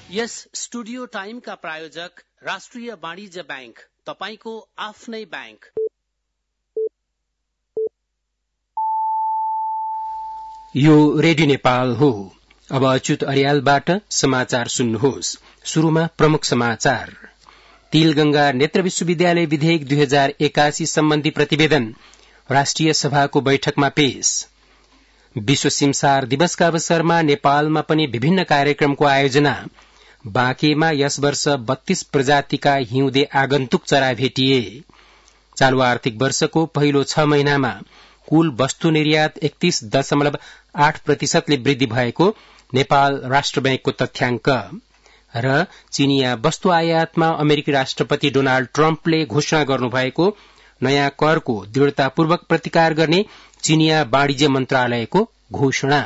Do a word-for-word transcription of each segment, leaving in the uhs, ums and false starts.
यस studio टाइमका प्रायोजक राष्ट्रिय वाणिज्य बैंक, तपाईको आफ्नै बैंक। यो रेडियो नेपाल हो। अब अच्युत अर्यालबाट समाचार सुन्नुहोस्। शुरूमा प्रमुख समाचार। तिलगंगा नेत्र विश्वविद्यालय विधेयक दुई हजार एकासी सम्बन्धी प्रतिवेदन राष्ट्रिय सभाको बैठकमा पेश। विश्व सिमसार दिवसका अवसरमा नेपालमा पनि विभिन्न कार्यक्रमको आयोजना। बाँकेमा यस वर्ष बत्तीस प्रजातिका हिउँदे आगन्तुक चरा भेटिए। चालू आर्थिक वर्षको पहिलो छ महिनामा कुल वस्तु निर्यात एकतीस दशमलव आठ प्रतिशतले वृद्धि भएको नेपाल राष्ट्र बैंकको तथ्याङ्क। र चीनिया वस्तु आयातमा अमेरिकी राष्ट्रपति डोनाल्ड ट्रम्पले घोषणा गर्नुभएको नयाँ करको दृढ़तापूर्वक प्रतिकार गर्ने चीनिया वाणिज्य मन्त्रालयको घोषणा।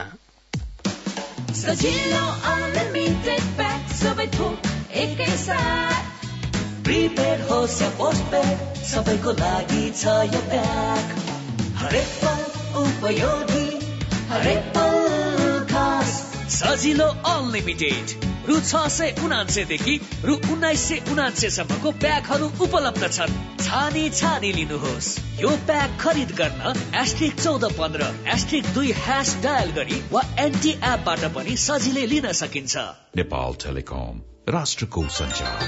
सबै थोक एकै साथ प्रिपेड होस् या पोस्टपेड सबैको लागि छ यो प्याक। हरेक पल उपयोगी, हरेक पल खास। सजिलो अनलिमिटेड रु छ सय उनान्सयदेखि रु उन्नाइस सय उनान्सयसम्मको प्याकहरू उपलब्ध छन्। छानी छानी लिनुहोस्। यो प्याक खरिद गर्न एस्ट्रिक चौध पन्ध्र एस्ट्रिक दुई ह्यास डायल गरी वा एनटी एपबाट पनि सजिलै लिन सकिन्छ। नेपाल टेलिकम, राष्ट्रको सञ्चार।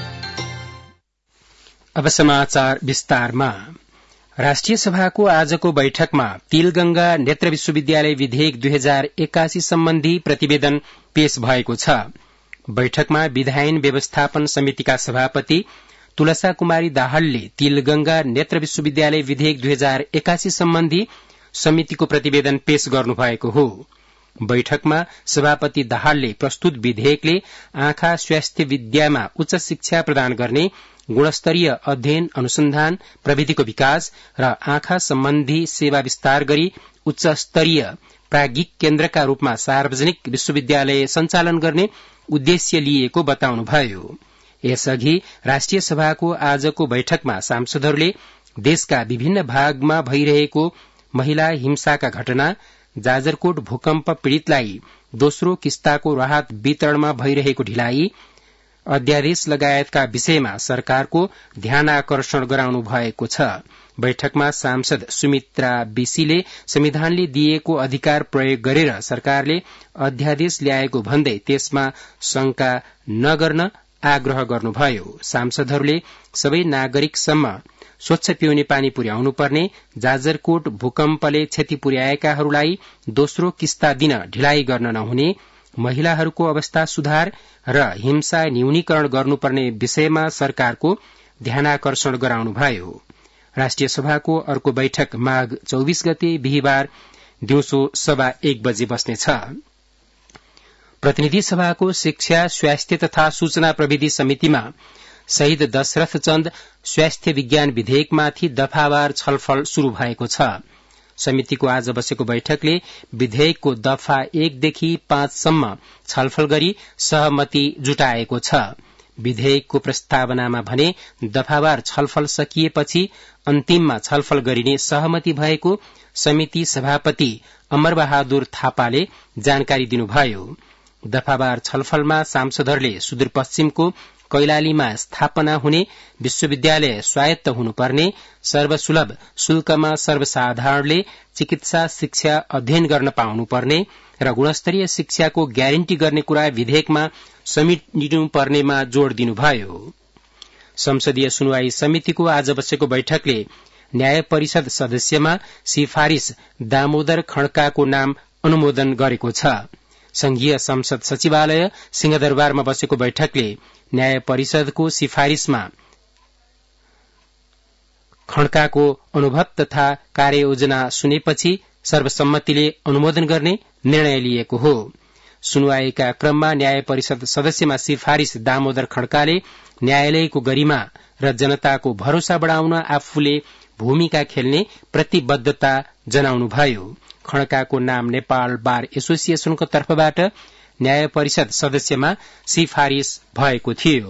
अब समाचार विस्तारमा। राष्ट्रिय सभाको आजको बैठकमा तिलगंगा नेत्र विश्वविद्यालय विधेयक दुई हजार एकासी सम्बन्धी प्रतिवेदन पेश भएको छ। बैठकमा विधायन व्यवस्थापन समितिका सभापति तुलसा कुमारी दाहालले तिलगंगा नेत्र विश्वविद्यालय विधेयक दुई हजार एकासी सम्बन्धी समितिको प्रतिवेदन पेश गर्नुभएको हो। बैठकमा सभापति दाहालले प्रस्तुत विधेयकले आँखा स्वास्थ्य विद्यामा उच्च शिक्षा प्रदान गर्ने, गुणस्तरीय अध्ययन अनुसन्धान प्रविधिको विकास र आँखा सम्बन्धी सेवा विस्तार गरी उच्च स्तरीय प्राज्ञिक केन्द्रका रूपमा सार्वजनिक विश्वविद्यालय सञ्चालन गर्ने उद्देश्य लिएको बताउनुभयो। यसअघि राष्ट्रिय सभाको आजको बैठकमा सांसदहरूले देशका विभिन्न भागमा भइरहेको महिला हिंसाका घटना, जाजरकोट भूकम्प पीड़ितलाई दोस्रो किस्ताको राहत वितरणमा भइरहेको ढिलाइ, अध्यादेश लगायतका विषयमा सरकारको ध्यान आकर्षण गराउनु भएको छ। बैठकमा सांसद सुमित्रा बिसीले संविधानले दिएको अधिकार प्रयोग गरेर सरकारले अध्यादेश ल्याएको भन्दै त्यसमा शंका नगर्न आग्रह गर्नुभयो। सांसदहरूले सबै नागरिकसम्म स्वच्छ पिउने पानी पुर्याउनु पर्ने, जाजरकोट भूकम्पले क्षति पुर्याएकाहरूलाई दोस्रो किस्ता दिन ढिलाइ गर्न नहुने, महिलाहरूको अवस्था सुधार र हिंसा न्यूनीकरण गर्नुपर्ने विषयमा सरकारको ध्यानाकर्षण गराउनुभयो। राष्ट्रिय सभाको अर्को बैठक माघ चौबीस गते बिहिबार दिउँसो सवा एक बजे बस्नेछ। प्रतिनिधि सभाको शिक्षा, स्वास्थ्य तथा सूचना प्रविधि समितिमा शहीद दशरथ चन्द स्वास्थ्य विज्ञान विधेयकमाथि दफावार छलफल शुरू भएको छ। समितिको आज बसेको बैठकले विधेयकको दफा एकदेखि पाँचसम्म छलफल गरी सहमति जुटाएको छ। विधेयकको प्रस्तावनामा भने दफावार छलफल सकिएपछि अन्तिममा छलफल गरिने सहमति भएको समिति सभापति अमरबहादुर थापाले जानकारी दिनुभयो। दफावार छलफलमा सांसदहरूले सुदूरपश्चिमको कैलालीमा स्थापना हुने विश्वविद्यालय स्वायत्त हुनुपर्ने, सर्वसुलभ शुल्कमा सर्वसाधारणले चिकित्सा शिक्षा अध्ययन गर्न पाउनुपर्ने र गुणस्तरीय शिक्षाको ग्यारेन्टी गर्ने कुरा विधेयकमा समेटिनुपर्नेमा जोड़ दिनुभयो। संसदीय सुनवाई समितिको आज बसेको बैठकले न्याय परिषद सदस्यमा सिफारिश दामोदर खड्काको नाम अनुमोदन गरेको छ। संघीय संसद सचिवालय सिंहदरबारमा बसेको बैठकले न्याय परिषदको सिफारिशमा खड्काको अनुभव तथा कार्ययोजना सुनेपछि सर्वसम्मतिले अनुमोदन गर्ने निर्णय लिएको हो। सुनवाईका क्रममा न्याय परिषद सदस्यमा सिफारिश दामोदर खड्काले न्यायालयको गरिमा र जनताको भरोसा बढ़ाउन आफूले भूमिका खेल्ने प्रतिबद्धता जनाउनुभयो। खड्काको नाम नेपाल बार एसोसिएशनको तर्फबाट न्याय परिषद सदस्यमा सिफारिश भएको थियो।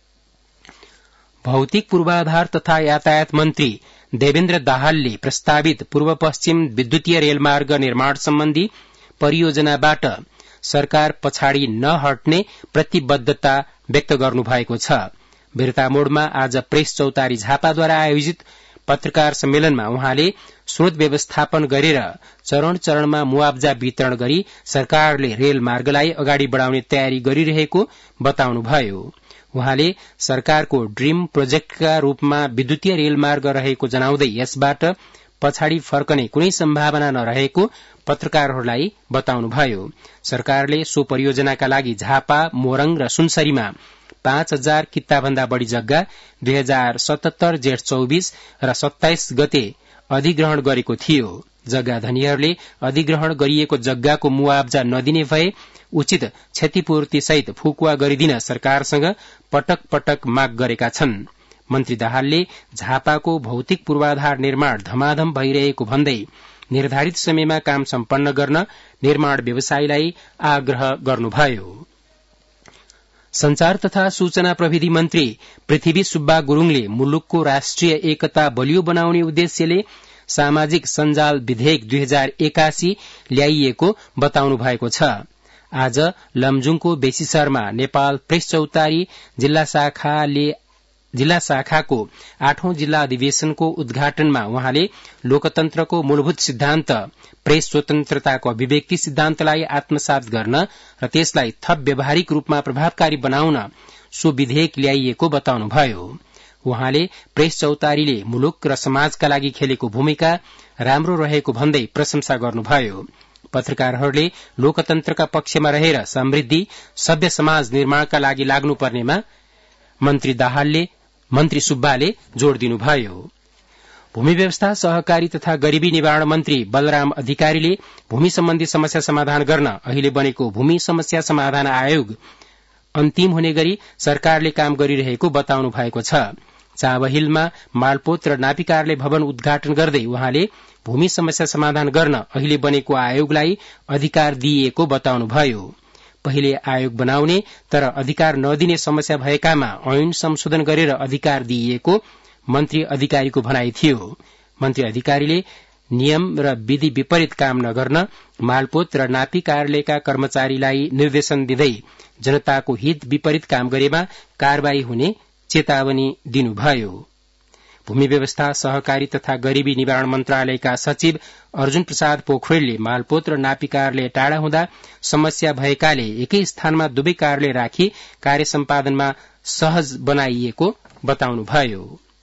भौतिक पूर्वाधार तथा यातायात मन्त्री देवेन्द्र दाहालले प्रस्तावित पूर्व पश्चिम विद्युतीय रेलमार्ग निर्माण सम्बन्धी परियोजनाबाट सरकार पछाडि नहट्ने प्रतिबद्धता व्यक्त गर्नुभएको छ। वीरतामोडमा आज प्रेस चौतारी झापाद्वारा आयोजित पत्रकार सम्मेलनमा उहाँले स्रोत व्यवस्थापन गरेर चरण चरणमा मुआब्जा वितरण गरी सरकारले रेलमार्गलाई अगाडि बढ़ाउने तयारी गरिरहेको बताउनुभयो। उहाँले सरकारको ड्रीम प्रोजेक्टका रूपमा विद्युतीय रेलमार्ग रहेको जनाउँदै यसबाट पछाडि फर्कने कुनै सम्भावना नरहेको पत्रकारहरूलाई बताउनुभयो। सरकारले सो परियोजनाका लागि झापा, मोरङ र सुनसरीमा पाँच हजार कित्ताभन्दा बढ़ी जग्गा दुई हजार सतहत्तर जेठ चौबीस र सत्ताइस गते अधिग्रहण गरेको थियो। जग्गा धनीहरूले अधिग्रहण गरिएको जग्गाको मुआब्जा नदिने भए उचित क्षतिपूर्ति सहित फुकुवा गरिदिन सरकारसँग पटक पटक माग गरेका छन्। मन्त्री दाहालले झापाको भौतिक पूर्वाधार निर्माण धमाधम भइरहेको भन्दै निर्धारित समयमा काम सम्पन्न गर्न निर्माण व्यवसायीलाई आग्रह गर्नुभयो। संचार तथा सूचना प्रविधि मन्त्री पृथ्वी सुब्बा गुरूङले मुलुकको राष्ट्रिय एकता बलियो बनाउने उद्देश्यले सामाजिक सञ्जाल विधेयक दुई हजार एकासी ल्याइएको बताउनु भएको छ। आज लमजुङको बेसीसरमा नेपाल प्रेस चौतारी जिल्ला शाखाले जिल्ला शाखाको आठौं जिल्ला अधिवेशनको उद्घाटनमा उहाँले लोकतन्त्रको मूलभूत सिद्धान्त प्रेस स्वतन्त्रताको अभिव्यक्ति सिद्धान्तलाई आत्मसात गर्न र त्यसलाई थप व्यावहारिक रूपमा प्रभावकारी बनाउन सो विधेयक ल्याइएको बताउनुभयो। उहाँले प्रेस चौतारीले मुलुक र समाजका लागि खेलेको भूमिका राम्रो रहेको भन्दै प्रशंसा गर्नुभयो। पत्रकारहरूले लोकतन्त्रका पक्षमा रहेर समृद्धि सभ्य समाज निर्माणका लागि लाग्नुपर्नेमा मन्त्री दाहालले मन्त्री सुब्बाले जोड़ दिनुभयो। भूमि व्यवस्था सहकारी तथा गरीबी निवारण मन्त्री बलराम अधिकारीले भूमि सम्बन्धी समस्या समाधान गर्न अहिले बनेको भूमि समस्या समाधान आयोग अन्तिम हुने गरी सरकारले काम गरिरहेको बताउनु भएको छ। चाबहिलमा मालपोत र नापिकारले भवन उद्घाटन गर्दै उहाँले भूमि समस्या समाधान गर्न अहिले बनेको आयोगलाई अधिकार दिइएको बताउनुभयो। पहिले आयोग बनाउने तर अधिकार नदिने समस्या भएकामा ऐन संशोधन गरेर अधिकार दिइएको मन्त्री अधिकारीको भनाई थियो। मन्त्री अधिकारीले नियम र विधि विपरीत काम नगर्न मालपोत र नापी कार्यालयका कर्मचारीलाई निर्देशन दिँदै जनताको हित विपरीत काम गरेमा कारवाही हुने चेतावनी दिनुभयो। भूमि व्यवस्था सहकारी तथा गरीबी निवारण मन्त्रालयका सचिव अर्जुन प्रसाद पोखरेलले मालपोत र नापी कार्यालय टाढा हुँदा समस्या भएकाले एकै स्थानमा दुवै कार्यालय राखी कार्य सम्पादनमा सहज बनाइएको बताउनुभयो।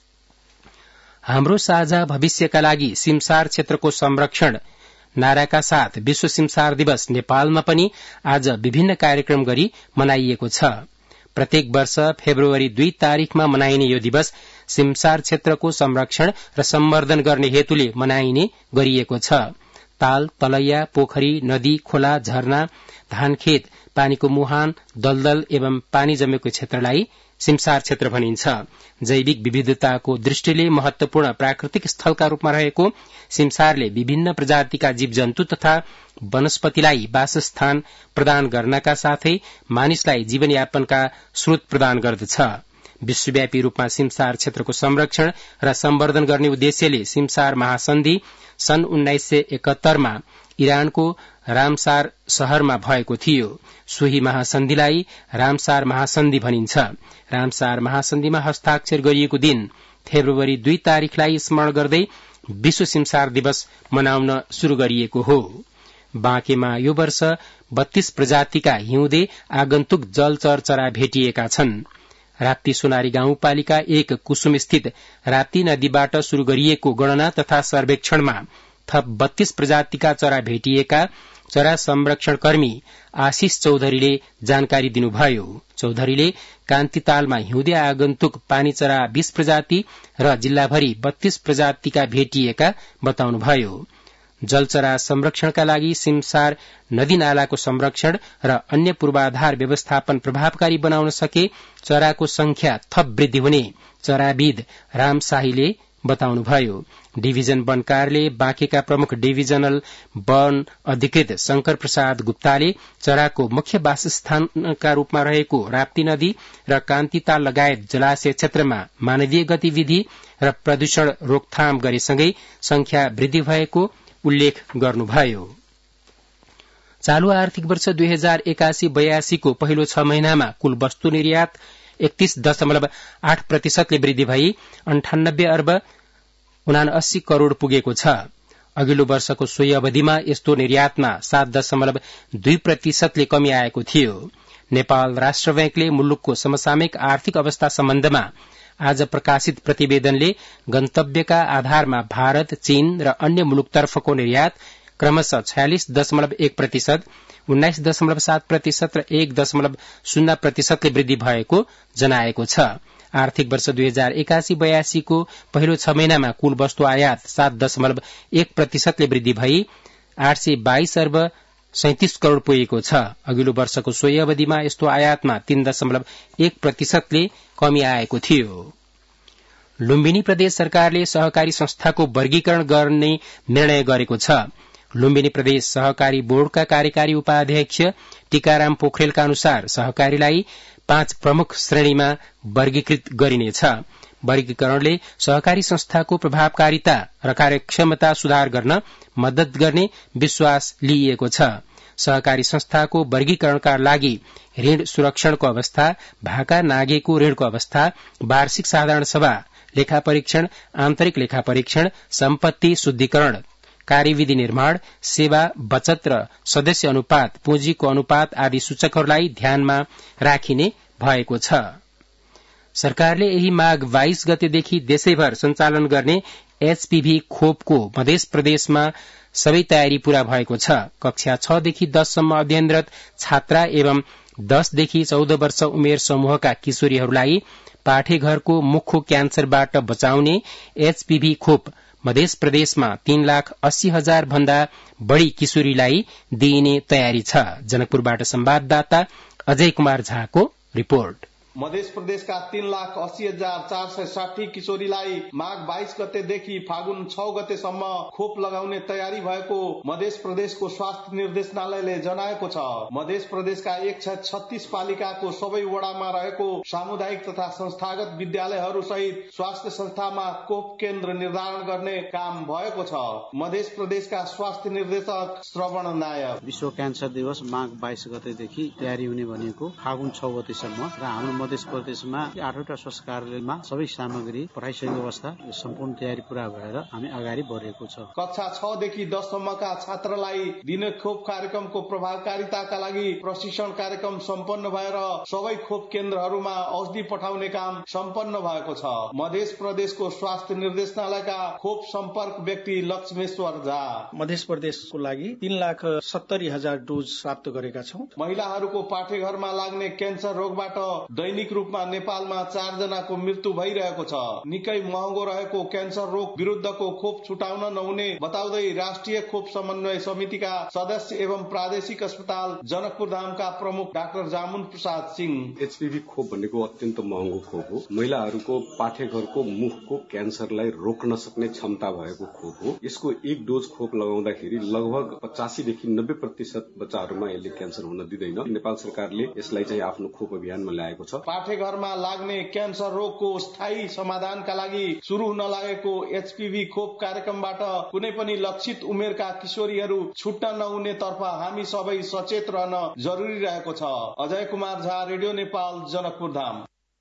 हाम्रो साझा भविष्यका लागि सिमसार क्षेत्रको संरक्षण नाराका साथ विश्व सिमसार दिवस नेपालमा पनि आज विभिन्न कार्यक्रम गरी मनाइएको छ। प्रत्येक वर्ष फेब्रुअरी दुई तारीकमा मनाइने यो दिवस सिमसार क्षेत्रको संरक्षण र सम्वर्धन गर्ने हेतुले मनाइने गरिएको छ। ताल, तलैया, पोखरी, नदी, खोला, झरना, धानखेत, पानीको मुहान, दलदल एवं पानी जमेको क्षेत्रलाई सिमसार क्षेत्र भनिन्छ। जैविक विविधताको दृष्टिले महत्वपूर्ण प्राकृतिक स्थलका रूपमा रहेको सिमसारले विभिन्न प्रजातिका जीवजन्तु तथा वनस्पतिलाई वासस्थान प्रदान गर्नका साथै मानिसलाई जीवनयापनका स्रोत प्रदान गर्दछ। विश्वव्यापी रूपमा सिमसार क्षेत्रको संरक्षण र सम्वर्धन गर्ने उद्देश्यले सिमसार महासन्धि सन् उन्नाइस सय एकहत्तरमा इरानको रामसार शहरमा भएको थियो। सोही महासन्धिलाई रामसार महासन्धि भनिन्छ। रामसार महासन्धिमा हस्ताक्षर गरिएको दिन फेब्रुअरी दुई तारीकलाई स्मरण गर्दै विश्व सिमसार दिवस मनाउन शुरू गरिएको हो। बाँकेमा यो वर्ष बत्तीस प्रजातिका हिउँदे आगन्तुक जलचर चरा भेटिएका छन्। राप्ती सोनारी गाउँपालिका एक कुसुम स्थित राप्ती नदीबाट शुरू गरिएको गणना तथा सर्वेक्षणमा थप बत्तीस प्रजातिका चरा भेटिएका चरा संरक्षण कर्मी आशिष चौधरीले जानकारी दिनुभयो। चौधरीले कान्तितालमा हिउँदे आगन्तुक पानी चरा बीस प्रजाति र जिल्लाभरि बत्तीस प्रजातिका भेटिएका बताउनुभयो। जलचरा संरक्षणका लागि सिमसार नदी नालाको संरक्षण र अन्य पूर्वाधार व्यवस्थापन प्रभावकारी बनाउन सके चराको संख्या थप वृद्धि हुने चराविद राम शाहीले बताउनुभयो। डिभिजन वन कार्यालय बाँकेका प्रमुख डिभिजनल वन अधिकृत शंकर प्रसाद गुप्ताले चराको मुख्य वासस्थानका रूपमा रहेको राप्ती नदी र कान्तिताल लगायत जलाशय क्षेत्रमा मानवीय गतिविधि र प्रदूषण रोकथाम गरेसँगै संख्या वृद्धि भएको उल्लेख गर्नुभयो। चालू आर्थिक वर्ष दुई हजार एकासी बयासीको पहिलो छ महिनामा कुल वस्तु निर्यात एकतीस दशमलव आठ प्रतिशतले वृद्धि भई अन्ठानब्बे अर्ब उनासी करोड़ पुगेको छ। अघिल्लो वर्षको सोही अवधिमा यस्तो निर्यातमा सात दशमलव दुई प्रतिशतले कमी आएको थियो। नेपाल राष्ट्र बैंकले मुलुकको समसामयिक आर्थिक अवस्था सम्बन्धमा आज प्रकाशित प्रतिवेदनले गन्तव्यका आधारमा भारत, चीन र अन्य मुलुकतर्फको निर्यात क्रमशः छयालिस दशमलव एक प्रतिशत, उन्नाइस दशमलव सात प्रतिशत र एक दशमलव शून्य प्रतिशतले वृद्धि भएको जनाएको छ। आर्थिक वर्ष दुई हजार एकासी बयासीको पहिलो छ महिनामा कुल वस्तु आयात सात दशमलव एक प्रतिशतले वृद्धि भई आठ सय बाइस अर्ब सैंतिस करोड़ पुगेको छ। अघिल्लो वर्षको सोही अवधिमा यस्तो आयातमा तीन दशमलव एक प्रतिशतले कमी आएको थियो। लुम्बिनी प्रदेश सरकारले सहकारी संस्थाको वर्गीकरण गर्ने निर्णय गरेको छ। लुम्बिनी प्रदेश सहकारी बोर्डका कार्यकारी उपाध्यक्ष टीकाराम पोखरेलका अनुसार सहकारीलाई पाँच प्रमुख श्रेणीमा वर्गीकृत गरिनेछ। वर्गीकरणले सहकारी संस्थाको प्रभावकारिता र कार्यक्षमता सुधार गर्न मद्दत गर्ने विश्वास लिइएको छ। सहकारी संस्थाको वर्गीकरणका लागि ऋण सुरक्षणको अवस्था, भाका नागेको ऋणको अवस्था, वार्षिक साधारण सभा, लेखा परीक्षण, आन्तरिक लेखा परीक्षण, सम्पत्ति शुद्धिकरण, कार्यविधि निर्माण, सेवा बचत र सदस्य अनुपात, पुँजीको अनुपात आदि सूचकहरूलाई ध्यानमा राखिने भएको छ। सरकारले यही माघ बाइस गतेदेखि देशैभर सञ्चालन गर्ने एचपीभी खोपको मध्य प्रदेशमा सबै तयारी पूरा भएको छ। कक्षा छ देखि दससम्म अध्ययनरत छात्रा एवं दसदेखि चौध वर्ष उमेर समूहका किशोरीहरूलाई पाठेघरको मुखको क्यान्सरबाट बचाउने एचपीभी खोप मध्य प्रदेशमा तीन लाख अस्सी हजार भन्दा बढ़ी किशोरीलाई दिइने तयारी छ। जनकपुरबाट संवाददाता अजय कुमार झाको रिपोर्ट। मध्य प्रदेशका तीन लाख अस्सी हजार चार सय साठी किशोरीलाई माघ बाइस गतेदेखि फागुन छ गतेसम्म खोप लगाउने तयारी भएको मध्य प्रदेशको स्वास्थ्य निर्देशनालयले जनाएको छ। मध्य प्रदेशका एक सय छत्तीस पालिकाको सबै वडामा रहेको सामुदायिक तथा संस्थागत विद्यालयहरू सहित स्वास्थ्य संस्थामा खोप केन्द्र निर्धारण गर्ने काम भएको छ। मध्य प्रदेशका स्वास्थ्य निर्देशक श्रवण नायक, विश्व क्यान्सर दिवस माघ बाइस गतेदेखि तयारी हुने भनेको फागुन छ गतेसम्म र हाम्रो मध्य प्रदेशमा आठवटा स्वास्थ्य कार्यालयमा सबै सामग्री पठाइसकेको अवस्था सम्पूर्ण तयारी पूरा भएर हामी अगाडि बढेको छ। कक्षा छ देखि दससम्मका छात्रलाई दिने खोप कार्यक्रमको प्रभावकारिताका लागि प्रशिक्षण कार्यक्रम सम्पन्न भएर सबै खोप केन्द्रहरूमा औषधि पठाउने काम सम्पन्न भएको छ। मध्य प्रदेशको स्वास्थ्य निर्देशनालयका खोप सम्पर्क व्यक्ति लक्ष्मेश्वर झा, मध्य प्रदेशको लागि तीन लाख सत्तरी हजार डोज प्राप्त गरेका छौं। महिलाहरूको पाठेघरमा लाग्ने क्यान्सर रोगबाट दैनिक रूपमा नेपालमा चार जनाको मृत्यु भइरहेको छ। निकै महँगो रहेको क्यान्सर रोग विरुद्धको खोप छुटाउन नहुने बताउँदै राष्ट्रिय खोप समन्वय समितिका सदस्य एवं प्रादेशिक अस्पताल जनकपुर धामका प्रमुख डाक्टर जामुन प्रसाद सिंह, एचपीभी खोप भनेको अत्यन्त महँगो खोप हो। महिलाहरूको पाठेघरको मुखको क्यान्सरलाई रोक्न सक्ने क्षमता भएको खोप हो। यसको एक डोज खोप लगाउँदाखेरि लगभग पचासीदेखि नब्बे प्रतिशत बच्चाहरूमा यसले क्यान्सर हुन दिँदैन। नेपाल सरकारले यसलाई चाहिँ आफ्नो खोप अभियानमा ल्याएको छ। पाठेघरमा लाग्ने क्यान्सर रोगको स्थायी समाधानका लागि शुरू हुन लागेको एचपीभी खोप कार्यक्रमबाट कुनै पनि लक्षित उमेरका किशोरीहरू छुट्न नहुने तर्फ हामी सबै सचेत रहन जरुरी रहेको छ। अजय कुमार झा, रेडियो नेपाल, जनकपुर धाम।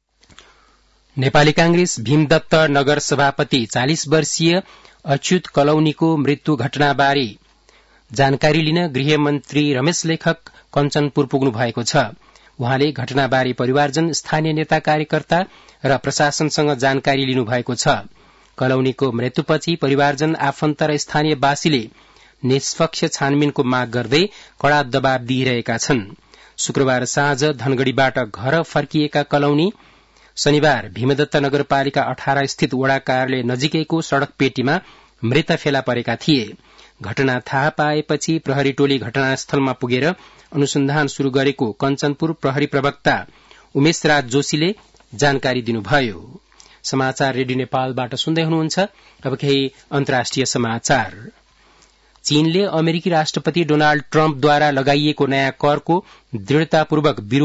नेपाली कांग्रेस भीमदत्त नगर सभापति चालिस वर्षीय अच्युत कलौनीको मृत्यु घटनाबारे जानकारी लिन गृहमन्त्री रमेश लेखक कञ्चनपुर पुग्नु भएको छ। उहाँले घटनाबारे परिवारजन, स्थानीय नेता, कार्यकर्ता र प्रशासनसँग जानकारी लिनु भएको छ। कलौनीको मृत्युपछि परिवारजन, आफन्त र स्थानीयवासीले निष्पक्ष छानबिनको माग गर्दै कड़ा दबाव दिइरहेका छन्। शुक्रबार साँझ धनगढ़ीबाट घर फर्किएका कलौनी शनिबार भीमदत्त नगरपालिका अठारह स्थित वडा कार्यालय नजिकैको सड़क पेटीमा मृत फेला परेका थिए। घटना थाहा पाएपछि प्रहरी टोली घटनास्थलमा पुगेर अनुसन्धान शुरू गरेको कञ्चनपुर प्रहरी प्रवक्ता उमेश राज जोशीले जानकारी दिनुभयो। समाचार रेडियो नेपालबाट सुन्दै हुनुहुन्छ। अब केही अन्तर्राष्ट्रिय समाचार। चीनले अमेरिकी राष्ट्रपति डोनाल्ड ट्रम्पद्वारा लगाइएको नयाँ करको दृढ़तापूर्वक विरोध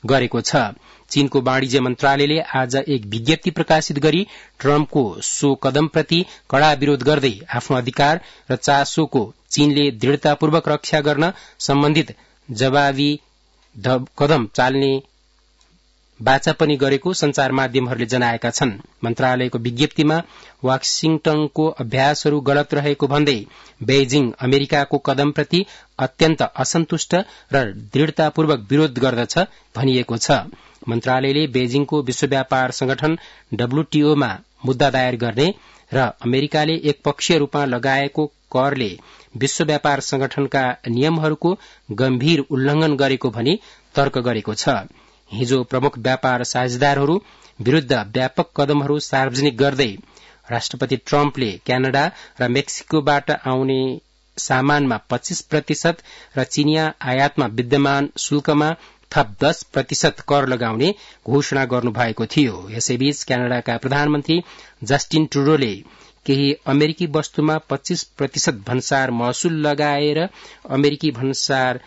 गरेको छ। चीनको वाणिज्य मन्त्रालयले आज एक विज्ञप्ति प्रकाशित गरी ट्रम्पको सो कदमप्रति कड़ा विरोध गर्दै आफ्नो अधिकार र चासोको चीनले दृढ़तापूर्वक रक्षा गर्न सम्बन्धित जवाबी कदम चाल्ने बाचा पनि गरेको संचार माध्यमहरूले जनाएका छन्। मन्त्रालयको विज्ञप्तिमा वाशिंटनको अभ्यासहरू गलत रहेको भन्दै बेइजिङ अमेरिकाको कदमप्रति अत्यन्त असन्तुष्ट र दृढ़तापूर्वक विरोध गर्दछ भनिएको छ। मन्त्रालयले बेइजिङको विश्व व्यापार संगठन डब्ल्यूटीओमा मुद्दा दायर गर्ने र अमेरिकाले एकपक्षीय रूपमा लगाएको करले विश्व व्यापार संगठनका नियमहरूको गम्भीर उल्लंघन गरेको भनी तर्क गरेको छ। हिजो प्रमुख व्यापार साझेदारहरू विरूद्ध व्यापक कदमहरू सार्वजनिक गर्दै राष्ट्रपति ट्रम्पले क्यानाडा र मेक्सिकोबाट आउने सामानमा पच्चीस प्रतिशत र चिनिया आयातमा विद्यमान शुल्कमा थप दस प्रतिशत कर लगाउने घोषणा गर्नुभएको थियो। यसैबीच क्यानाडाका प्रधानमन्त्री जस्टिन ट्रुडोले केही अमेरिकी वस्तुमा पच्चीस प्रतिशत भन्सार महसुल लगाएर अमेरिकी भन्सार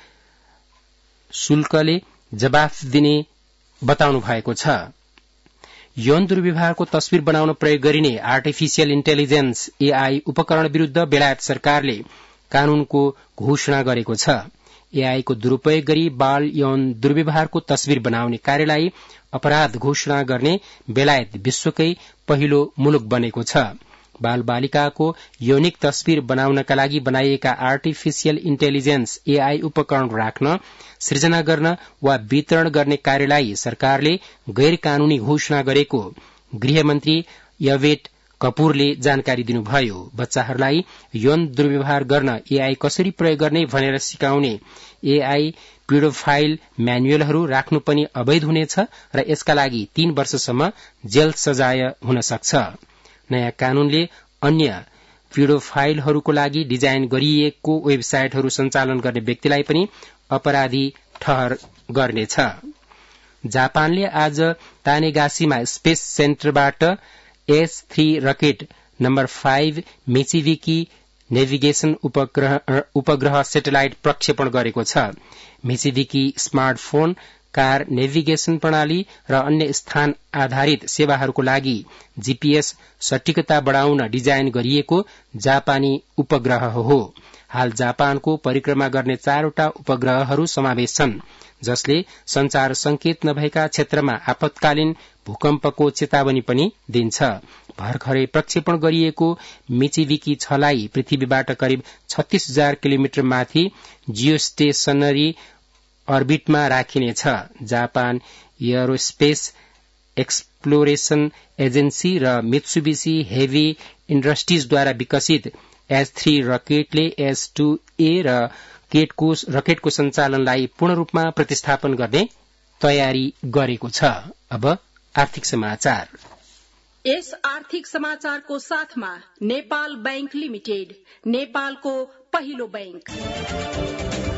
शुल्कले जवाफ दिने बताउनु भएको छ। यौन दुर्व्यवहारको तस्विर बनाउन प्रयोग गरिने आर्टिफिशियल इन्टेलिजेन्स एआई उपकरण विरूद्ध बेलायत सरकारले कानूनको घोषणा गरेको छ। एआई को दुरूपयोग गरी बाल यौन दुर्व्यवहारको तस्विर बनाउने कार्यलाई अपराध घोषणा गर्ने बेलायत विश्वकै पहिलो मुलुक बनेको छ। बाल बालिकाको यौनिक तस्विर बनाउनका लागि बनाइएका आर्टिफिशियल इन्टेलिजेन्स एआई उपकरण राख्न, सृजना गर्न वा वितरण गर्ने कार्यलाई सरकारले गैर कानूनी घोषणा गरेको गृहमन्त्री यवेट कपूरले जानकारी दिनुभयो। बच्चाहरूलाई यौन दुर्व्यवहार गर्न एआई कसरी प्रयोग गर्ने भनेर सिकाउने एआई पिडोफाइल म्यानुअलहरू राख्नु पनि अवैध हुनेछ र यसका लागि तीन वर्षसम्म जेल सजाय हुन सक्छ। नयाँ कानूनले अन्य पिडोफाइलहरूको लागि डिजाइन गरिएको वेबसाइटहरू सञ्चालन गर्ने व्यक्तिलाई पनि अपराधी ठहर गर्नेछ। जापानले आज तानेगासीमा स्पेस सेन्टरबाट S three rocket number five Michibiki navigation उपग्रह, उपग्रह सेटेलाइट प्रक्षेपण गरेको छ। मिचिबिकी स्मार्टफोन, कार नेभिगेशन प्रणाली र अन्य स्थान आधारित सेवाहरूको लागि जीपीएस सटीकता बढ़ाउन डिजाइन गरिएको जापानी उपग्रह हो। हाल जापानको परिक्रमा गर्ने चारवटा उपग्रहहरू समावेश छन्, जसले संचार संकेत नभएका क्षेत्रमा आपतकालीन भूकम्पको चेतावनी पनि दिन्छ। भर्खरै प्रक्षेपण गरिएको मिचिबिकी छलाई पृथ्वीबाट करिब छत्तीस हजार किलोमिटर माथि जियोस्टेशनरी अर्बिटमा राखिनेछ। जापान एयरोस्पेस एक्सप्लोरेशन एजेन्सी र मित्सुबिशी हेभी इण्डस्ट्रिजद्वारा विकसित एस थ्री रकेटले एस टू ए र केटको रकेटको सञ्चालनलाई पूर्ण रूपमा प्रतिस्थापन गर्ने तयारी गरेको छ। अब आर्थिक समाचार। यस आर्थिक समाचारको साथमा नेपाल बैंक लिमिटेड, नेपालको पहिलो बैंक।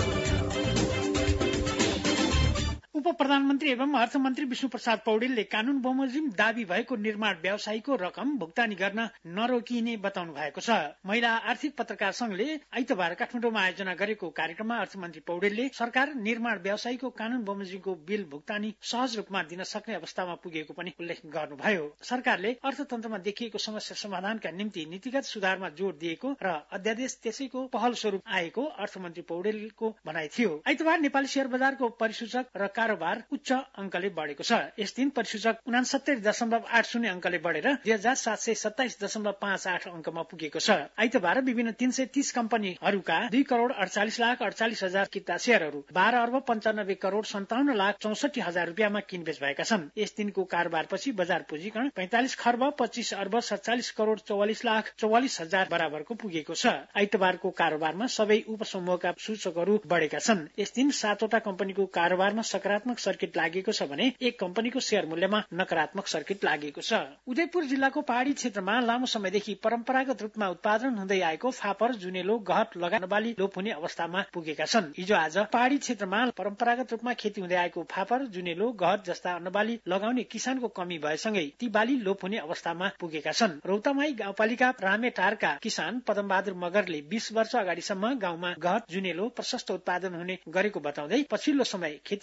उप प्रधानमन्त्री एवं अर्थमन्त्री विष्णु प्रसाद पौडेलले कानून बमोजिम दावी भएको निर्माण व्यवसायीको रकम भुक्तानी गर्न नरोकिने बताउनु भएको छ। महिला आर्थिक पत्रकार संघले आइतबार काठमाडौँमा आयोजना गरेको कार्यक्रममा अर्थमन्त्री पौडेलले सरकार निर्माण व्यवसायीको कानून बमोजिमको बिल भुक्तानी सहज रूपमा दिन सक्ने अवस्थामा पुगेको पनि उल्लेख गर्नुभयो। सरकारले अर्थतन्त्रमा देखिएको समस्या समाधानका निम्ति नीतिगत सुधारमा जोड़ दिएको र अध्यादेश त्यसैको पहल स्वरूप आएको अर्थमन्त्री पौडेलको भनाइ थियो। आइतबार नेपाली शेयर बजारको परिसूचक र कारोबार उच्च अंकले बढ़ेको छ। यस दिन परिसूचक उनासत्तरी दशमलव आठ शून्य अंकले बढ़ेर दुई हजार सात सय सत्ताइस दशमलव पाँच आठ अंकमा पुगेको छ। आइतबार विभिन्न तीन सय तीस कम्पनीहरूका दुई करोड़ अडचालिस लाख अडचालिस हजार किता शेयरहरू बाह्र अर्ब पञ्चानब्बे करोड़ सन्ताउन्न लाख चौसठी हजार रूपियाँमा किनबेच भएका छन्। यस दिनको कारोबारपछि बजार पुँजीकरण पैंतालिस खर्ब पच्चीस अर्ब सत्तालिस करोड़ चौवालिस लाख चौवालिस हजार बराबरको पुगेको छ। आइतबारको कारोबारमा सबै उपसमूहका सूचकहरू बढ़ेका छन्। यस दिन सातवटा कम्पनीको कारोबारमा सकारात्मक सर्किट लागेको छ भने एक कम्पनीको शेयर मूल्यमा नकारात्मक सर्किट लागेको छ। उदयपुर जिल्लाको पहाड़ी क्षेत्रमा लामो समयदेखि परम्परागत रूपमा उत्पादन हुँदै आएको फापर, जुनेलो, गहत लगायत अन्नबाली लोप हुने अवस्थामा पुगेका छन्। हिजो आज पहाड़ी क्षेत्रमा परम्परागत रूपमा खेती हुँदै आएको फापर, जुनेलो, गहत जस्ता अन्नबाली लगाउने किसानको कमी भएसँगै ती बाली लोप हुने अवस्थामा पुगेका छन्। रौतमाई गाउँपालिका रामेटारका किसान पदमबहादुर मगरले बीस वर्ष अगाडिसम्म गाउँमा गहत, जुनेलो प्रशस्त उत्पादन हुने गरेको बताउँदै पछिल्लो समय खेती गर्नेको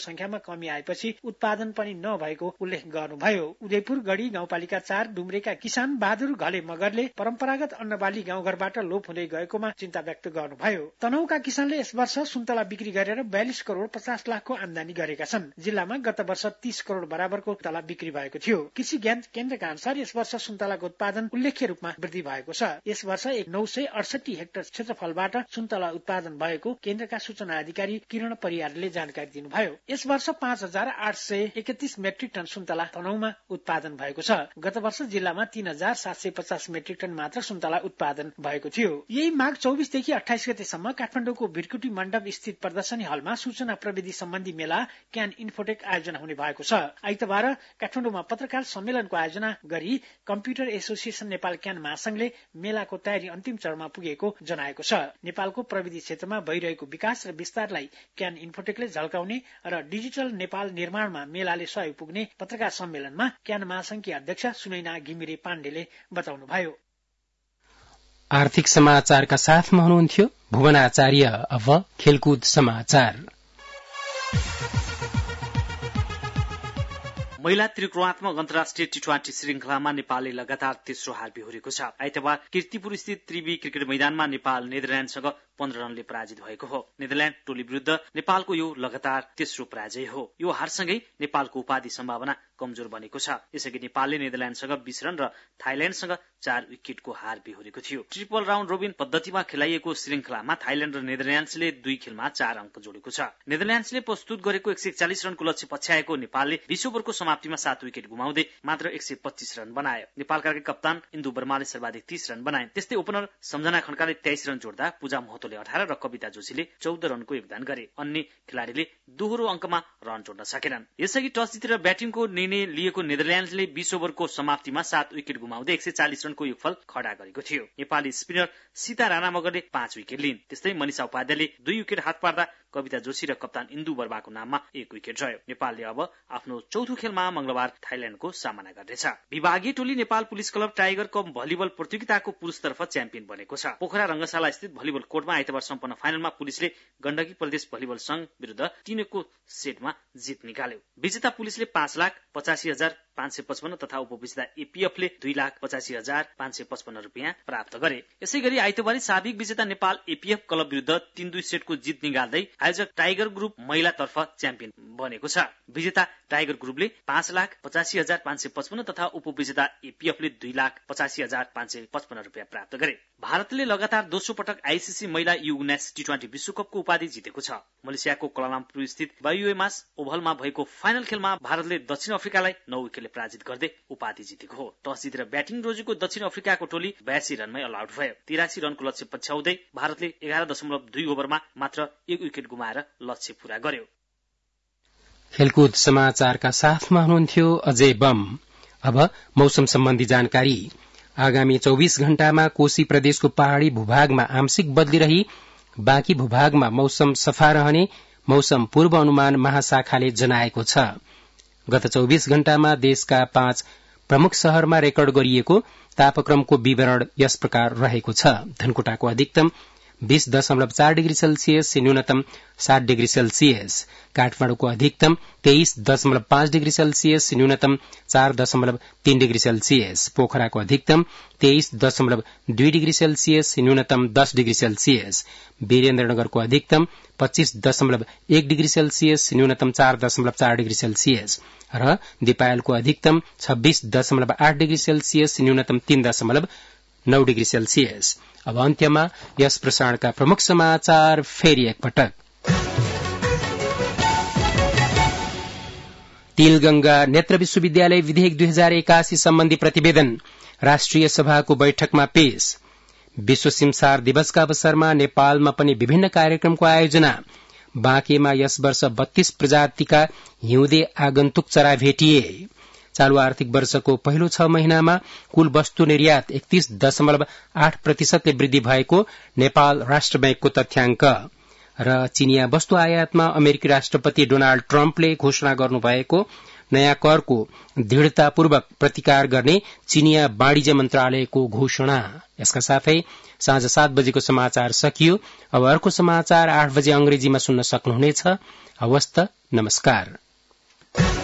संख्यामा कमी आएपछि उत्पादन पनि नभएको उल्लेख गर्नुभयो। उदयपुर गढी गाउँपालिका चार डुम्रेका किसान बहादुर घले मगरले परम्परागत अन्नबाली गाउँघरबाट लोप हुँदै गएकोमा चिन्ता व्यक्त गर्नुभयो। तनहुका किसानले यस वर्ष सुन्तला बिक्री गरेर बयालिस करोड़ पचास लाखको आमदानी गरेका छन्। जिल्लामा गत वर्ष तीस करोड़ बराबरको सुन्तला बिक्री भएको थियो। कृषि ज्ञान केन्द्रका अनुसार यस वर्ष सुन्तलाको उत्पादन उल्लेख्य रूपमा वृद्धि भएको छ। यस वर्ष एक नौ सय अडसठी हेक्टर क्षेत्रफलबाट सुन्तला उत्पादन भएको केन्द्रका सूचना अधिकारी किरण परियारले जानकारी दिनुभयो। यस वर्ष पाँच हजार आठ सय एकतीस मेट्रिक टन सुन्तला तनहुमा उत्पादन भएको छ। गत वर्ष जिल्लामा तीन हजार सात सय पचास मेट्रिक टन मात्र सुन्तला उत्पादन भएको थियो। यही माघ चौबिसदेखि अठाइस गतेसम्म काठमाडौँको भिरकुटी मण्डप स्थित प्रदर्शनी हलमा सूचना प्रविधि सम्बन्धी मेला क्यान इन्फोटेक आयोजना हुने भएको छ। आइतबार काठमाडौँमा पत्रकार सम्मेलनको आयोजना गरी कम्प्युटर एसोसिएसन नेपाल क्यान महासंघले मेलाको तयारी अन्तिम चरणमा पुगेको जनाएको छ। नेपालको प्रविधि क्षेत्रमा भइरहेको विकास र विस्तारलाई क्यान इन्फोटेकले झल्काउने र डिजिटल नेपाल निर्माणमा मेलाले सहयोग पुग्ने पत्रकार सम्मेलनमा क्यान महासंघकी अध्यक्ष सुनैना घिमिरे पाण्डेले बताउनुभयो। आर्थिक समाचारका साथमा हुनुहुन्थ्यो भुवन आचार्य। अब खेलकुद समाचार। महिला त्रिकोणात्मक अन्तर्राष्ट्रिय टी ट्वेन्टी श्रृंखलामा नेपालले लगातार तेस्रो हार बेहोरेको छ। आइतबार कीर्तिपुर स्थित त्रिवी क्रिकेट मैदानमा नेपाल नेदरल्याण्डसँग पन्ध्र रनले पराजित भएको हो। नेदरल्याण्ड टोली विरुद्ध नेपालको यो लगातार तेस्रो पराजय हो। यो हारसँगै नेपालको उपाधि सम्भावना कमजोर बनेको छ। यसअघि नेपालले नेदरल्याण्डसँग बीस रन र थाइल्याण्डसँग चार विकेटको हार बेहोरेको थियो। ट्रिपल राउण्ड रोबिन पद्धतिमा खेलाइएको श्रृंखलामा थाइल्याण्ड र नेदरल्याण्ड्सले दुई खेलमा चार अंक जोडेको छ। नेदरल्याण्ड्सले प्रस्तुत गरेको एक सय एकचालिस रनको लक्ष्य पछ्याएको नेपालले बीस ओभरको समाप्तिमा सात विकेट गुमाउँदै मात्र एक सय पच्चीस रन बनायो। नेपालका कप्तान इन्दु वर्माले सर्वाधिक तीस रन बनाए। त्यस्तै ओपनर सम्झना खड्काले तेइस रन जोड्दा पूजा महतोले अठार र कविता जोशीले चौध रनको योगदान गरे। अन्य खेलाड़ीले दोहोरो अंकमा रन जोड्न सकेनन्। यसअघि टस जितेर ब्याटिङको निर्णय लिएको नेदरल्याण्डले बीस ओभरको समाप्तिमा सात विकेट गुमाउँदै एक सय चालिस रनको योगफल खडा गरेको थियो। नेपाली स्पिनर सीता राणा मगरले पाँच विकेट लिइन्। त्यस्तै मनिषा उपाध्यायले दुई विकेट हात पार्दा कविता जोशी र कप्तान इन्दु वर्माको नाममा एक विकेट रह्यो। नेपालले अब आफ्नो चौथो खेलमा मंगलबार थाइल्याण्डको सामना गर्नेछ। विभागीय टोली Nepal police club tiger cup volleyball प्रतियोगिताको पुरुषतर्फ च्याम्पियन बनेको छ। पोखरा रंगशाला स्थित भलिबल कोर्टमा आइतबार सम्पन्न फाइनलमा पुलिसले गण्डकी प्रदेश भलिबल संघ विरुद्ध तीनको सेटमा जित निकाल्यो। विजेता पुलिसले पाँच लाख पचासी हजार पाँच सय पचपन्न तथा उपविजेता एपीएफले दुई लाख पचासी हजार पाँच सय पचपन्न रुपियाँ प्राप्त गरे। यसै गरी आइतबारी साबिक विजेता नेपाल एपीएफ क्लब विरुद्ध तीन दुई सेटको जित निकाल्दै आयोजक टाइगर ग्रुप महिलातर्फ च्याम्पियन बनेको छ। विजेता टाइगर ग्रुपले पाँच लाख पचासी हजार पाँच सय पचपन्न तथा उपविजेता एपीएफले दुई लाख पचासी हजार पाँच सय पचपन्न रुपियाँ प्राप्त गरे। भारतले लगातार दोस्रो पटक आईसीसी महिला यू उन्नाइस टी ट्वेन्टी विश्वकपको उपाधि जितेको छ। मलेसियाको क्वालालम्पुर स्थित बायुएमास ओभलमा भएको फाइनल खेलमा भारतले दक्षिण अफ्रिकालाई नौ विकेटले पराजित गर्दै उपाधि जितेको हो। टस जितेर ब्याटिङ रोजेको दक्षिण अफ्रिकाको टोली बयासी रनमै अल आउट भयो। तिरासी रनको लक्ष्य पछ्याउँदै भारतले एघार दशमलव दुई ओभरमा मात्र एक विकेट गुमाएर लक्ष्य पूरा गर्यो। खेलकुद समाचारका साथमा हुनुहुन्थ्यो अजय बम। अब मौसम सम्बन्धी जानकारी। आगामी चौबीस घण्टामा कोशी प्रदेशको पहाड़ी भूभागमा आंशिक बदली रही बाँकी भूभागमा मौसम सफा रहने मौसम पूर्व अनुमान महाशाखाले जनाएको छ। गत चौबीस घण्टामा देशका पाँच प्रमुख शहरमा रेकर्ड गरिएको तापक्रमको विवरण यस प्रकार रहेको छ। धनकुटाको अधिकतम बीस दशमलव चार डिग्री सेल्सियस, न्यूनतम सात डिग्री सेल्सियस। काठमाडौँको अधिकतम तेइस दशमलव पाँच डिग्री सेल्सियस, न्यूनतम चार दशमलव तीन डिग्री सेल्सियस। पोखराको अधिकतम तेइस दशमलव दुई डिग्री सेल्सियस, न्यूनतम दस डिग्री सेल्सियस। वीरेन्द्रनगरको अधिकतम पच्चीस दशमलव एक डिग्री सेल्सियस, न्यूनतम चार दशमलव चार डिग्री सेल्सियस र दिपायलको अधिकतम छब्बीस दशमलव आठ डिग्री सेल्सियस, न्यूनतम तीन दशमलव नौ डिग्री सेल्सियस। अब अन्त्यमा यस प्रसारणका प्रमुख समाचार फेरि एकपटक। तिलगंगा नेत्र विश्वविद्यालय विधेयक दुई हजार एकासी सम्बन्धी प्रतिवेदन राष्ट्रिय सभाको बैठकमा पेश। विश्व सिमसार दिवसका अवसरमा नेपालमा पनि विभिन्न कार्यक्रमको आयोजना। बाँकेमा यस वर्ष बत्तीस प्रजातिका हिउँदे आगन्तुक चरा भेटिए। चालू आर्थिक वर्षको पहिलो छ महिनामा कुल वस्तु निर्यात एकतीस दशमलव आठ प्रतिशतले वृद्धि भएको नेपाल राष्ट्र बैंकको तथ्याङ्क र चीनिया वस्तु आयातमा अमेरिकी राष्ट्रपति डोनाल्ड ट्रम्पले घोषणा गर्नुभएको नयाँ करको दृढ़तापूर्वक प्रतिकार गर्ने चीनिया वाणिज्य मन्त्रालयको घोषणा। यसका साथै साँझ सात बजेको समाचार सकियो। अब अर्को समाचार आठ बजे अंग्रेजीमा सुन्न सक्नुहुनेछ। हवस् त, नमस्कार।